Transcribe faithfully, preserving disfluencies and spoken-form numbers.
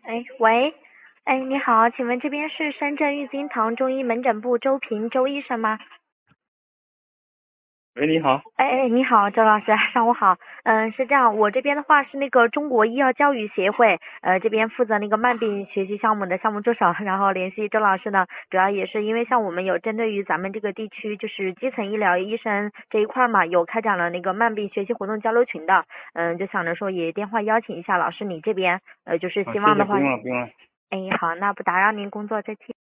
哎，喂，哎，你好，请问这边是深圳玉金堂中医门诊部周平周医生吗？ 喂，你好。 哎哎，你好，周老师，上午好。嗯，是这样，我这边的话是那个中国医药教育协会，呃，这边负责那个慢病学习项目的项目助手，然后联系周老师呢，主要也是因为像我们有针对于咱们这个地区就是基层医疗医生这一块嘛，有开展了那个慢病学习活动交流群的，嗯，就想着说也电话邀请一下老师你这边，呃，就是啊，谢谢， 希望的话， 不用了，不用了。 哎，好，那不打扰您工作，再见。